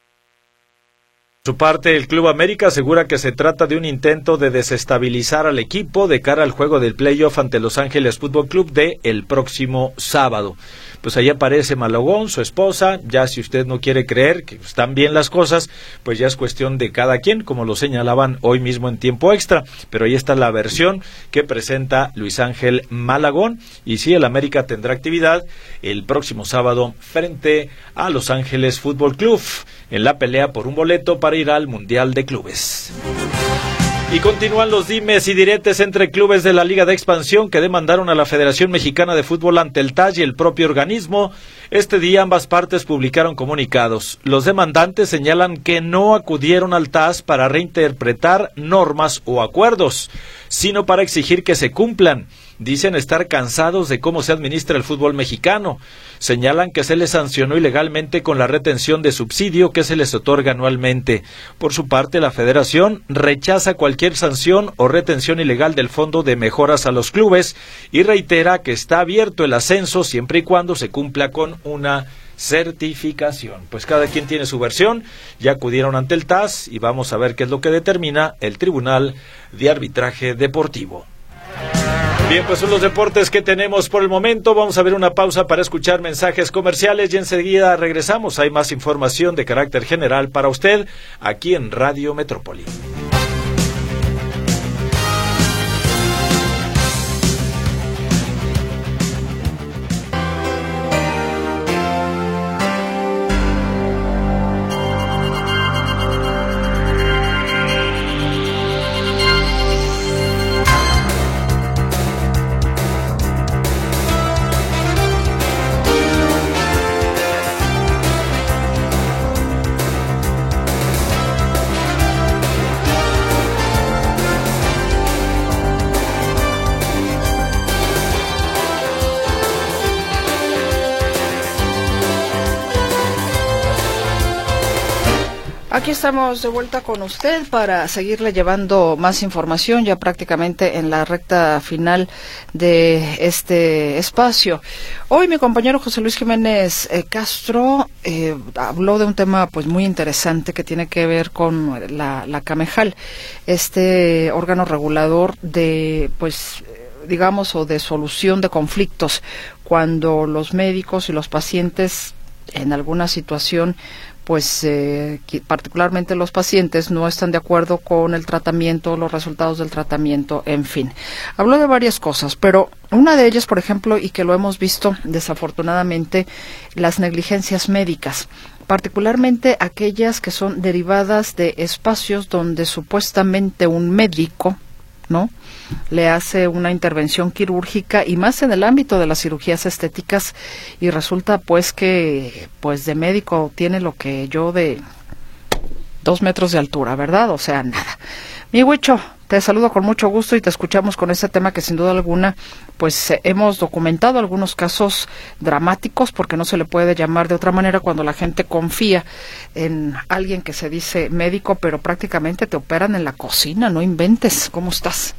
Por su parte, el Club América asegura que se trata de un intento de desestabilizar al equipo de cara al juego del playoff ante Los Ángeles Fútbol Club de el próximo sábado. Pues ahí aparece Malagón, su esposa. Ya si usted no quiere creer que están bien las cosas, pues ya es cuestión de cada quien, como lo señalaban hoy mismo en tiempo extra. Pero ahí está la versión que presenta Luis Ángel Malagón. Y sí, el América tendrá actividad el próximo sábado frente a Los Ángeles Fútbol Club en la pelea por un boleto para ir al Mundial de Clubes. Y continúan los dimes y diretes entre clubes de la Liga de Expansión que demandaron a la Federación Mexicana de Fútbol ante el T A S y el propio organismo. Este día ambas partes publicaron comunicados. Los demandantes señalan que no acudieron al T A S para reinterpretar normas o acuerdos, sino para exigir que se cumplan. Dicen estar cansados de cómo se administra el fútbol mexicano. Señalan que se les sancionó ilegalmente con la retención de subsidio que se les otorga anualmente. Por su parte, la Federación rechaza cualquier cualquier sanción o retención ilegal del Fondo de Mejoras a los Clubes y reitera que está abierto el ascenso siempre y cuando se cumpla con una certificación. Pues cada quien tiene su versión, ya acudieron ante el T A S y vamos a ver qué es lo que determina el Tribunal de Arbitraje Deportivo. Bien, pues son los deportes que tenemos por el momento. Vamos a ver una pausa para escuchar mensajes comerciales y enseguida regresamos. Hay más información de carácter general para usted aquí en Radio Metrópoli. Aquí estamos de vuelta con usted para seguirle llevando más información ya prácticamente en la recta final de este espacio. Hoy mi compañero José Luis Jiménez eh, Castro eh, habló de un tema pues muy interesante que tiene que ver con la, la Camejal, este órgano regulador de pues digamos o de solución de conflictos cuando los médicos y los pacientes en alguna situación pues eh, particularmente los pacientes no están de acuerdo con el tratamiento, los resultados del tratamiento, en fin. Habló de varias cosas, pero una de ellas, por ejemplo, y que lo hemos visto desafortunadamente, las negligencias médicas, particularmente aquellas que son derivadas de espacios donde supuestamente un médico, ¿no?, le hace una intervención quirúrgica y más en el ámbito de las cirugías estéticas y resulta pues que pues de médico tiene lo que yo de dos metros de altura, ¿verdad? O sea, nada. Mi Huicho, te saludo con mucho gusto y te escuchamos con este tema que sin duda alguna pues eh, hemos documentado algunos casos dramáticos porque no se le puede llamar de otra manera cuando la gente confía en alguien que se dice médico pero prácticamente te operan en la cocina, no inventes. ¿Cómo estás?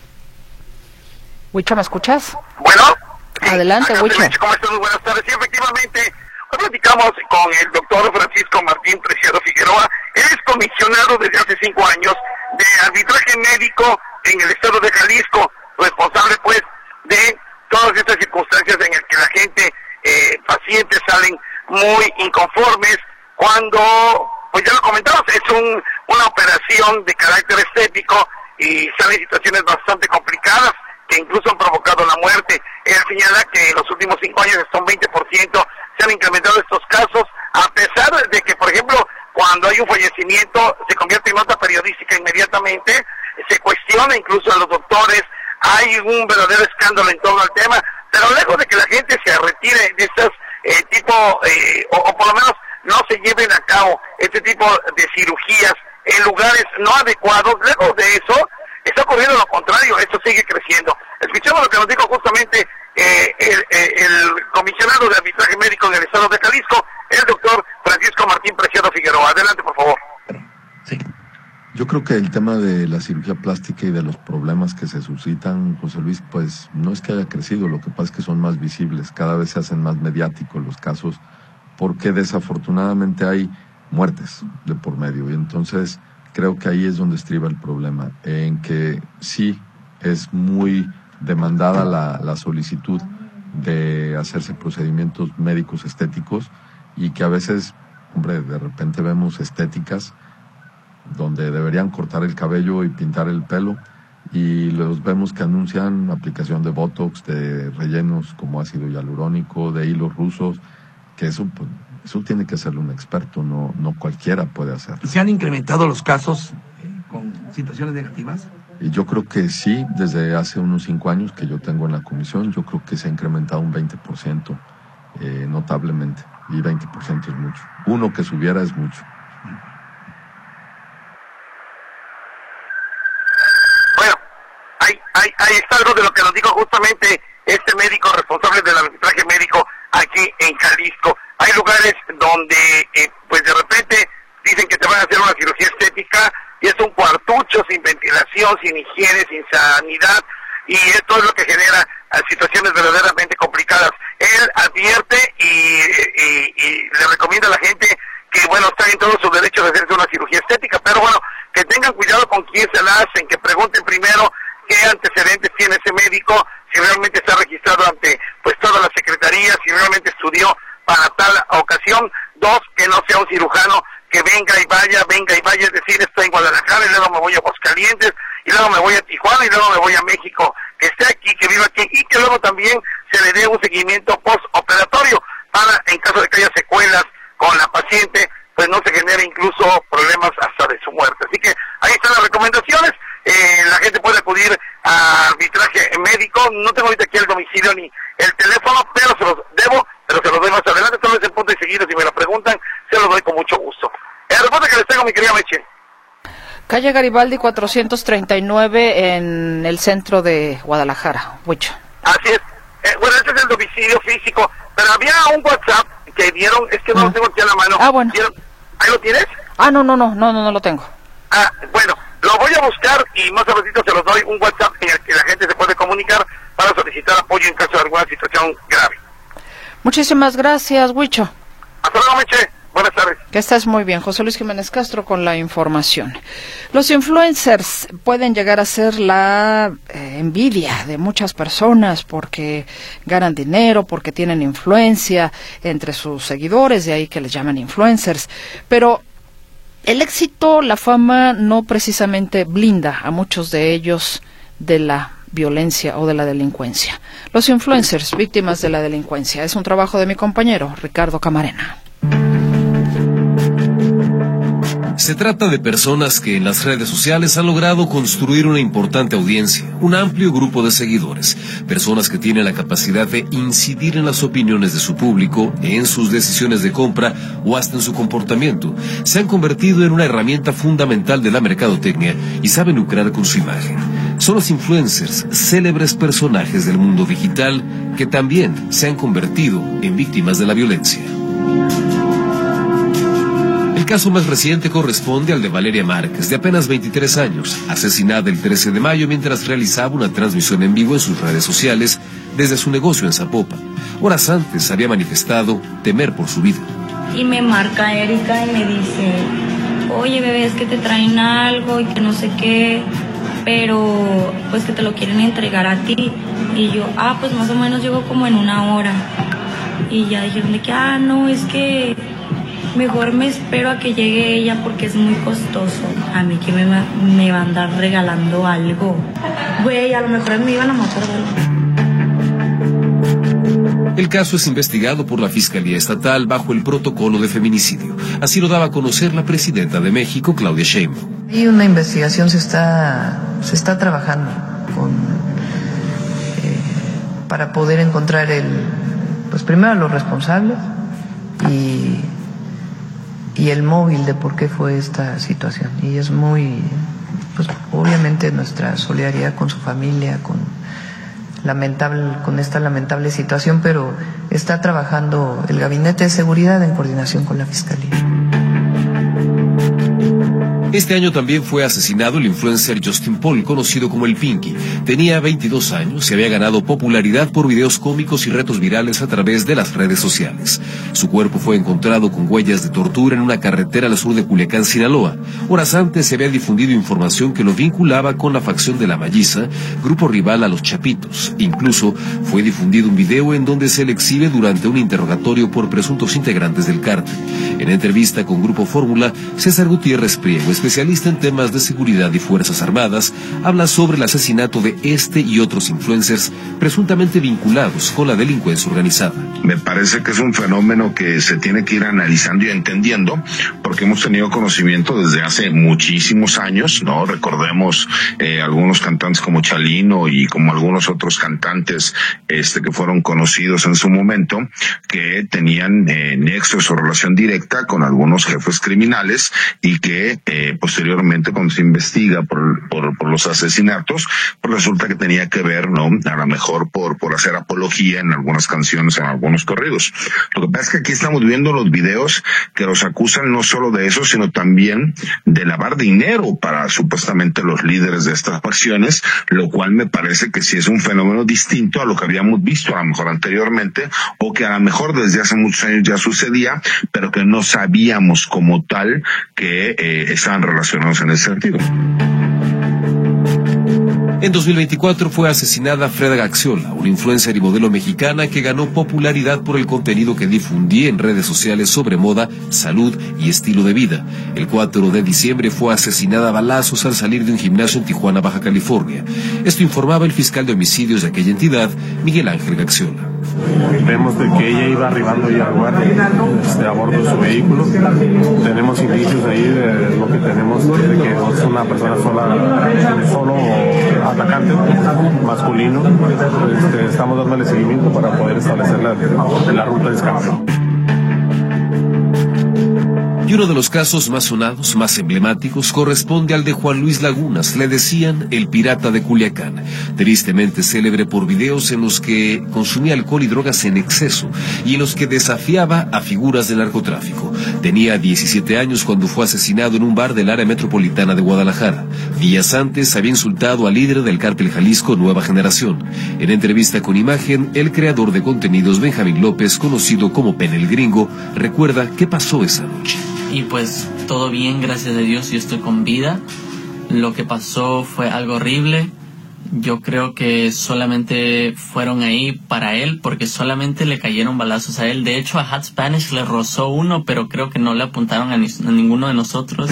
Huicho, ¿me escuchas? Bueno. Adelante, Huicho. ¿Cómo estás? Muy buenas tardes. Sí, efectivamente, hoy platicamos con el doctor Francisco Martín Preciado Figueroa. Él es comisionado desde hace cinco años de arbitraje médico en el estado de Jalisco, responsable pues de todas estas circunstancias en las que la gente, eh, pacientes salen muy inconformes cuando, pues ya lo comentamos, es un, una operación de carácter estético y salen situaciones bastante complicadas que incluso han provocado la muerte. Él señala que en los últimos cinco años hasta un veinte por ciento se han incrementado estos casos, a pesar de que, por ejemplo, cuando hay un fallecimiento se convierte en nota periodística inmediatamente, se cuestiona incluso a los doctores, hay un verdadero escándalo en torno al tema, pero lejos de que la gente se retire de estos eh, tipo, eh, o, o por lo menos no se lleven a cabo este tipo de cirugías en lugares no adecuados, lejos de eso, está ocurriendo lo contrario, esto sigue creciendo. Escuchamos lo que nos dijo justamente eh, el, el comisionado de arbitraje médico del estado de Jalisco, el doctor Francisco Martín Preciado Figueroa. Adelante, por favor. Sí. Yo creo que el tema de la cirugía plástica y de los problemas que se suscitan, José Luis, pues no es que haya crecido, lo que pasa es que son más visibles, cada vez se hacen más mediáticos los casos, porque desafortunadamente hay muertes de por medio, y entonces creo que ahí es donde estriba el problema, en que sí es muy demandada la, la solicitud de hacerse procedimientos médicos estéticos y que a veces, hombre, de repente vemos estéticas donde deberían cortar el cabello y pintar el pelo y los vemos que anuncian aplicación de botox, de rellenos como ácido hialurónico, de hilos rusos, que eso pues, eso tiene que hacerlo un experto, no, no cualquiera puede hacerlo. ¿Se han incrementado los casos eh, con situaciones negativas? Y yo creo que sí, desde hace unos cinco años que yo tengo en la comisión, yo creo que se ha incrementado un veinte por ciento eh, notablemente, y veinte por ciento es mucho. Uno que subiera es mucho. Bueno, ahí, ahí, ahí está algo de lo que nos dijo justamente este médico responsable del arbitraje médico aquí en Jalisco. Hay lugares donde, eh, pues de repente, dicen que te van a hacer una cirugía estética y es un cuartucho sin ventilación, sin higiene, sin sanidad, y esto es lo que genera situaciones verdaderamente complicadas. Él advierte y, y, y le recomienda a la gente que, bueno, está en todo su derecho de hacerse una cirugía estética, pero bueno, que tengan cuidado con quién se la hacen, que pregunten primero qué antecedentes tiene ese médico, si realmente está registrado ante pues todas las secretarías, si realmente estudió para tal ocasión. Dos, que no sea un cirujano que venga y vaya, venga y vaya, es decir, estoy en Guadalajara y luego me voy a Aguascalientes y luego me voy a Tijuana y luego me voy a México, que esté aquí, que viva aquí, y que luego también se le dé un seguimiento postoperatorio para, en caso de que haya secuelas con la paciente, pues no se genere incluso problemas hasta de su muerte. Así que ahí están las recomendaciones. Eh, la gente puede acudir a arbitraje médico. No tengo ahorita aquí el domicilio ni el teléfono, pero se los debo, pero se los doy más adelante. Tal vez en punto y seguido, si me lo preguntan, se los doy con mucho gusto. El reporte que les tengo, mi querida Meche. Calle Garibaldi cuatrocientos treinta y nueve en el centro de Guadalajara, Huicho. Así es. Eh, bueno, este es el domicilio físico, pero había un WhatsApp que dieron, es que no, no. lo tengo aquí a la mano. Ah, bueno. ¿Dieron? ¿Ahí lo tienes? Ah, no, no, no, no, no, no lo tengo. Ah, bueno, lo voy a buscar y más a ratito se los doy, un WhatsApp en el que la gente se puede comunicar para solicitar apoyo en caso de alguna situación grave. Muchísimas gracias, Huicho. Hasta luego, Meche. Buenas tardes. Que estés muy bien. José Luis Jiménez Castro con la información. Los influencers pueden llegar a ser la eh, envidia de muchas personas porque ganan dinero, porque tienen influencia entre sus seguidores, de ahí que les llaman influencers. Pero el éxito, la fama, no precisamente blinda a muchos de ellos de la violencia o de la delincuencia. Los influencers, víctimas de la delincuencia. Es un trabajo de mi compañero Ricardo Camarena. Se trata de personas que en las redes sociales han logrado construir una importante audiencia, un amplio grupo de seguidores, personas que tienen la capacidad de incidir en las opiniones de su público, en sus decisiones de compra o hasta en su comportamiento. Se han convertido en una herramienta fundamental de la mercadotecnia y saben lucrar con su imagen. Son los influencers, célebres personajes del mundo digital que también se han convertido en víctimas de la violencia. El caso más reciente corresponde al de Valeria Márquez, de apenas veintitrés años, asesinada el trece de mayo mientras realizaba una transmisión en vivo en sus redes sociales desde su negocio en Zapopan. Horas antes había manifestado temer por su vida. Y me marca Erika y me dice, oye bebé, es que te traen algo y que no sé qué, pero pues que te lo quieren entregar a ti. Y yo, ah, pues más o menos llego como en una hora. Y ya dijeron de que, ah, no, es que mejor me espero a que llegue ella porque es muy costoso. A mí que me, me va a andar regalando algo. Güey, a lo mejor me iban a matar de algo. El caso es investigado por la Fiscalía Estatal bajo el protocolo de feminicidio. Así lo daba a conocer la presidenta de México, Claudia Sheinbaum. Y una investigación se está, se está trabajando con, eh, para poder encontrar el, pues primero los responsables y y el móvil de por qué fue esta situación. Y es muy, pues obviamente nuestra solidaridad con su familia, con lamentable, con esta lamentable situación, pero está trabajando el Gabinete de Seguridad en coordinación con la Fiscalía. Este año también fue asesinado el influencer Justin Paul, conocido como el Pinky. Tenía veintidós años y había ganado popularidad por videos cómicos y retos virales a través de las redes sociales. Su cuerpo fue encontrado con huellas de tortura en una carretera al sur de Culiacán, Sinaloa. Horas antes se había difundido información que lo vinculaba con la facción de La Malliza, grupo rival a los Chapitos. Incluso fue difundido un video en donde se le exhibe durante un interrogatorio por presuntos integrantes del cártel. En entrevista con Grupo Fórmula, César Gutiérrez Priego, especialista en temas de seguridad y fuerzas armadas, habla sobre el asesinato de este y otros influencers presuntamente vinculados con la delincuencia organizada. Me parece que es un fenómeno que se tiene que ir analizando y entendiendo, porque hemos tenido conocimiento desde hace muchísimos años, ¿no? Recordemos eh, algunos cantantes como Chalino y como algunos otros cantantes este que fueron conocidos en su momento, que tenían eh, nexos o relación directa con algunos jefes criminales y que eh, eh, posteriormente cuando se investiga por, por, por los asesinatos, pues resulta que tenía que ver, ¿no? A lo mejor por, por hacer apología en algunas canciones, en algunos corridos. Lo que pasa es que aquí estamos viendo los videos que los acusan no solo de eso, sino también de lavar dinero para supuestamente los líderes de estas facciones, lo cual me parece que sí es un fenómeno distinto a lo que habíamos visto a lo mejor anteriormente, o que a lo mejor desde hace muchos años ya sucedía, pero que no sabíamos como tal que eh, estaban relacionados en ese sentido. En dos mil veinticuatro fue asesinada Freda Gaxiola, una influencer y modelo mexicana que ganó popularidad por el contenido que difundía en redes sociales sobre moda, salud y estilo de vida. El cuatro de diciembre fue asesinada a balazos al salir de un gimnasio en Tijuana, Baja California. Esto informaba el fiscal de homicidios de aquella entidad, Miguel Ángel Gaxiola. Vemos de que ella iba arribando ya al lugar, este, a bordo de su vehículo. Tenemos indicios ahí de lo que tenemos, de que es una persona sola, solo atacante, masculino. Este, estamos dándole seguimiento para poder establecer la, la ruta de escape. Y uno de los casos más sonados, más emblemáticos, corresponde al de Juan Luis Lagunas. Le decían el pirata de Culiacán, tristemente célebre por videos en los que consumía alcohol y drogas en exceso y en los que desafiaba a figuras del narcotráfico. Tenía diecisiete años cuando fue asesinado en un bar del área metropolitana de Guadalajara. Días antes había insultado al líder del cártel Jalisco Nueva Generación. En entrevista con Imagen, el creador de contenidos Benjamín López, conocido como Pen el Gringo, recuerda qué pasó esa noche. Y pues todo bien, gracias a Dios, yo estoy con vida. Lo que pasó fue algo horrible. Yo creo que solamente fueron ahí para él, porque solamente le cayeron balazos a él. De hecho, a Hot Spanish le rozó uno, pero creo que no le apuntaron a, ni a ninguno de nosotros.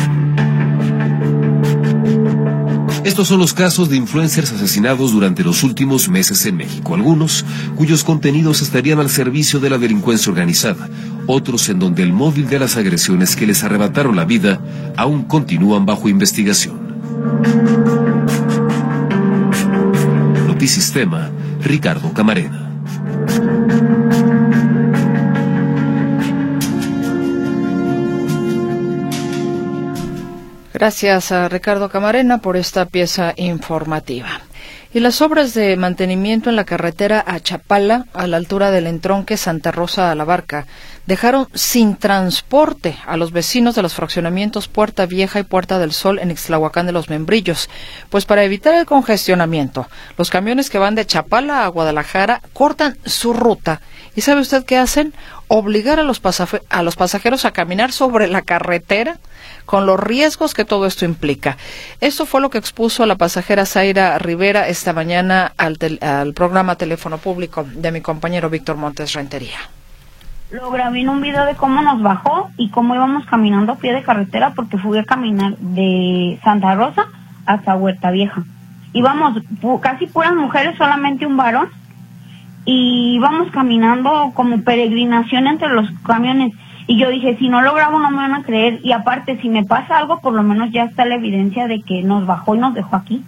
Estos son los casos de influencers asesinados durante los últimos meses en México. Algunos cuyos contenidos estarían al servicio de la delincuencia organizada. Otros en donde el móvil de las agresiones que les arrebataron la vida aún continúan bajo investigación. Notisistema, Ricardo Camarena. Gracias a Ricardo Camarena por esta pieza informativa. Y las obras de mantenimiento en la carretera a Chapala, a la altura del entronque Santa Rosa a la Barca, dejaron sin transporte a los vecinos de los fraccionamientos Puerta Vieja y Puerta del Sol en Ixtlahuacán de los Membrillos. Pues para evitar el congestionamiento, los camiones que van de Chapala a Guadalajara cortan su ruta. ¿Y sabe usted qué hacen? Obligar a los, pasaj- a los pasajeros a caminar sobre la carretera, con los riesgos que todo esto implica. Esto fue lo que expuso la pasajera Zaira Rivera esta mañana al, tel- al programa Teléfono Público de mi compañero Víctor Montes Rentería. Lo grabé en un video de cómo nos bajó y cómo íbamos caminando a pie de carretera, porque fui a caminar de Santa Rosa hasta Huerta Vieja. Íbamos pu- casi puras mujeres, solamente un varón, y íbamos caminando como peregrinación entre los camiones. Y yo dije, si no lo grabo no me van a creer, y aparte si me pasa algo por lo menos ya está la evidencia de que nos bajó y nos dejó aquí.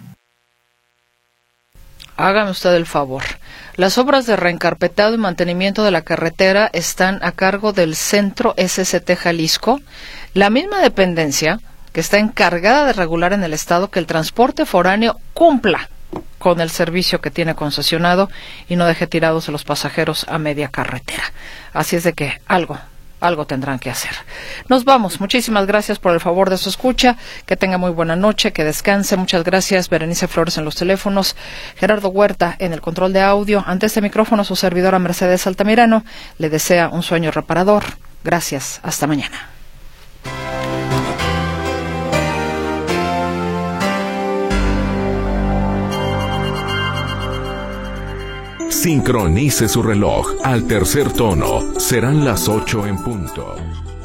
Hágame usted el favor. Las obras de reencarpetado y mantenimiento de la carretera están a cargo del Centro S S T Jalisco, la misma dependencia que está encargada de regular en el estado que el transporte foráneo cumpla con el servicio que tiene concesionado y no deje tirados a los pasajeros a media carretera. Así es de que algo Algo tendrán que hacer. Nos vamos. Muchísimas gracias por el favor de su escucha. Que tenga muy buena noche, que descanse. Muchas gracias. Berenice Flores en los teléfonos, Gerardo Huerta en el control de audio. Ante este micrófono, su servidora Mercedes Altamirano le desea un sueño reparador. Gracias. Hasta mañana. Sincronice su reloj al tercer tono. Serán las ocho en punto.